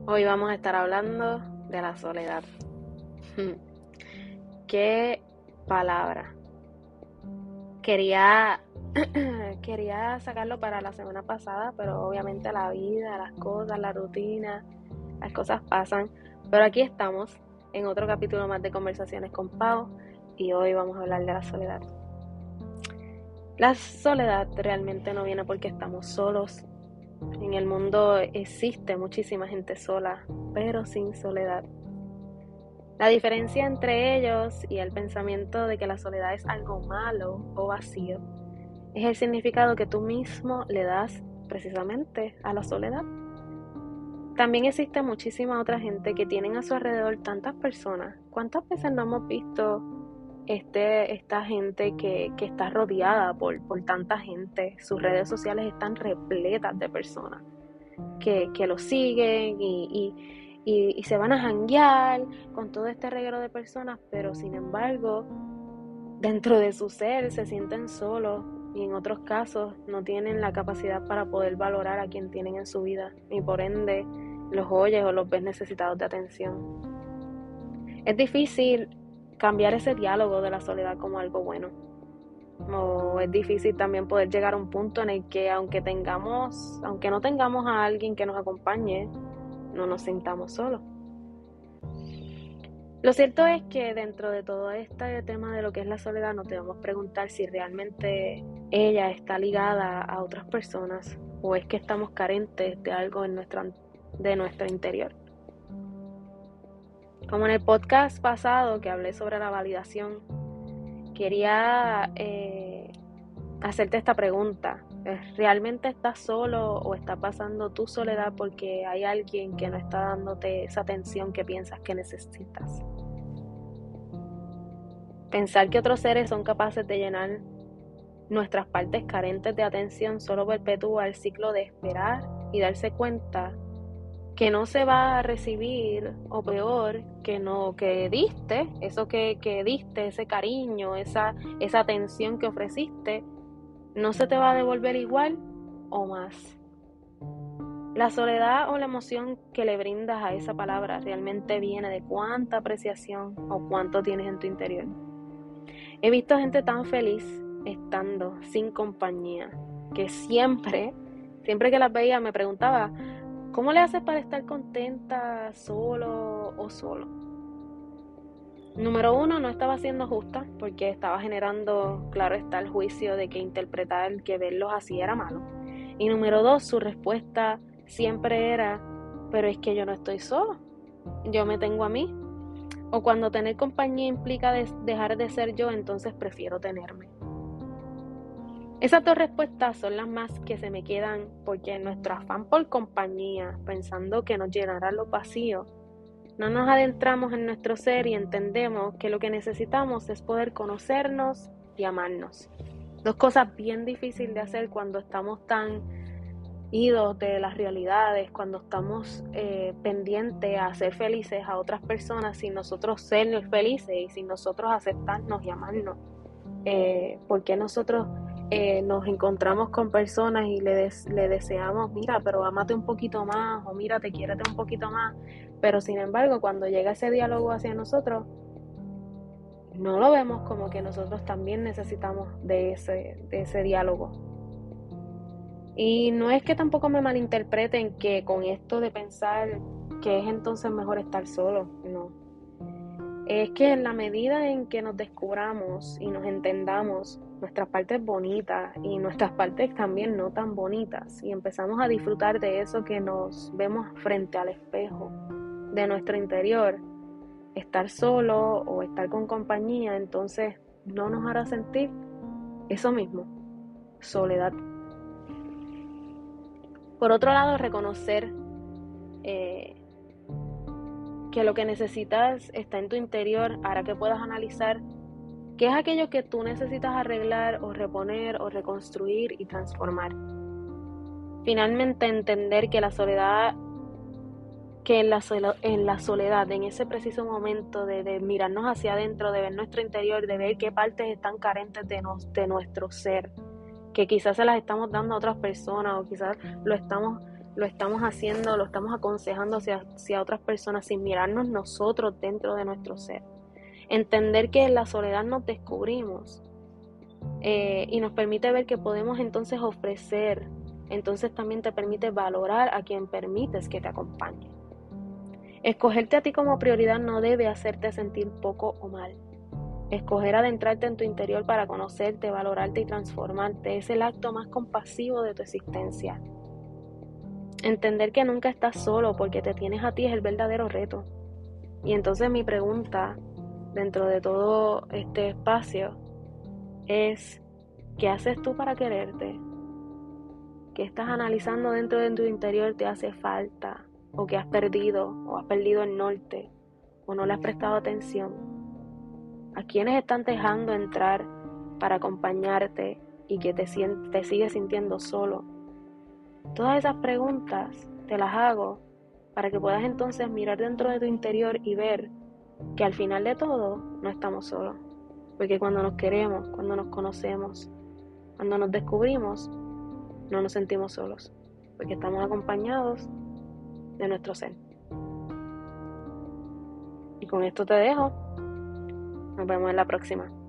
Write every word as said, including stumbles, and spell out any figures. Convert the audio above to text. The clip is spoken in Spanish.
Hoy vamos a estar hablando de la soledad. ¿Qué palabra? Quería, quería sacarlo para la semana pasada, pero obviamente la vida, las cosas, la rutina, las cosas pasan. Pero aquí estamos en otro capítulo más de Conversaciones con Pau y hoy vamos a hablar de la soledad. La soledad realmente no viene porque estamos solos. En el mundo existe muchísima gente sola, pero sin soledad. La diferencia entre ellos y el pensamiento de que la soledad es algo malo o vacío es el significado que tú mismo le das precisamente a la soledad. También existe muchísima otra gente que tienen a su alrededor tantas personas. ¿Cuántas veces no hemos visto este, esta gente que, que está rodeada por, por tanta gente? Sus redes sociales están repletas de personas que, que lo siguen y, y, y, y se van a janguear con todo este reguero de personas, pero sin embargo, dentro de su ser se sienten solos y en otros casos no tienen la capacidad para poder valorar a quien tienen en su vida y por ende los oyes o los ves necesitados de atención. Es difícil cambiar ese diálogo de la soledad como algo bueno. O es difícil también poder llegar a un punto en el que aunque tengamos, aunque no tengamos a alguien que nos acompañe, no nos sintamos solos. Lo cierto es que dentro de todo este tema de lo que es la soledad nos debemos preguntar si realmente ella está ligada a otras personas o es que estamos carentes de algo en nuestro, de nuestro interior. Como en el podcast pasado que hablé sobre la validación, quería eh, hacerte esta pregunta. ¿Realmente estás solo o está pasando tu soledad porque hay alguien que no está dándote esa atención que piensas que necesitas? Pensar que otros seres son capaces de llenar nuestras partes carentes de atención solo perpetúa el ciclo de esperar y darse cuenta que no se va a recibir, o peor, que no, que diste, eso que, que diste, ese cariño, esa, esa atención que ofreciste, no se te va a devolver igual o más. La soledad o la emoción que le brindas a esa palabra realmente viene de cuánta apreciación o cuánto tienes en tu interior. He visto gente tan feliz estando sin compañía, que siempre, siempre que las veía me preguntaba, ¿cómo le haces para estar contenta solo o solo? Número uno, no estaba siendo justa porque estaba generando, claro está, el juicio de que interpretar que verlos así era malo. Y número dos, su respuesta siempre era, pero es que yo no estoy solo, yo me tengo a mí. O cuando tener compañía implica de dejar de ser yo, entonces prefiero tenerme. Esas dos respuestas son las más que se me quedan porque en nuestro afán por compañía, pensando que nos llenará los vacíos, no nos adentramos en nuestro ser y entendemos que lo que necesitamos es poder conocernos y amarnos. Dos cosas bien difíciles de hacer cuando estamos tan idos de las realidades, cuando estamos eh, pendientes a ser felices a otras personas sin nosotros ser felices y sin nosotros aceptarnos y amarnos. Eh, porque nosotros eh, nos encontramos con personas y le, des, le deseamos, mira, pero ámate un poquito más, o mira, te quiérete un poquito más, pero sin embargo, cuando llega ese diálogo hacia nosotros, no lo vemos como que nosotros también necesitamos de ese, de ese diálogo. Y no es que tampoco me malinterpreten que con esto de pensar que es entonces mejor estar solo, no. Es que en la medida en que nos descubramos y nos entendamos nuestras partes bonitas y nuestras partes también no tan bonitas y empezamos a disfrutar de eso que nos vemos frente al espejo de nuestro interior, estar solo o estar con compañía, entonces no nos hará sentir eso mismo, soledad. Por otro lado, reconocer eh, que lo que necesitas está en tu interior hará que puedas analizar qué es aquello que tú necesitas arreglar o reponer o reconstruir y transformar. Finalmente, entender que la soledad, que en la, en la soledad, en ese preciso momento de, de mirarnos hacia adentro, de ver nuestro interior, de ver qué partes están carentes de, nos, de nuestro ser, que quizás se las estamos dando a otras personas o quizás lo estamos lo estamos haciendo, lo estamos aconsejando hacia, hacia otras personas sin mirarnos nosotros dentro de nuestro ser. Entender que en la soledad nos descubrimos eh, y nos permite ver que podemos entonces ofrecer, entonces también te permite valorar a quien permites que te acompañe. Escogerte a ti como prioridad no debe hacerte sentir poco o mal. Escoger adentrarte en tu interior para conocerte, valorarte y transformarte es el acto más compasivo de tu existencia. Entender que nunca estás solo porque te tienes a ti es el verdadero reto. Y entonces mi pregunta dentro de todo este espacio es, ¿qué haces tú para quererte? ¿Qué estás analizando dentro de tu interior te hace falta? ¿O que has perdido? ¿O has perdido el norte? ¿O no le has prestado atención? ¿A quiénes están dejando entrar para acompañarte y que te, sientes, te sigues sintiendo solo? Todas esas preguntas te las hago para que puedas entonces mirar dentro de tu interior y ver que al final de todo no estamos solos. Porque cuando nos queremos, cuando nos conocemos, cuando nos descubrimos, no nos sentimos solos. Porque estamos acompañados de nuestro ser. Y con esto te dejo. Nos vemos en la próxima.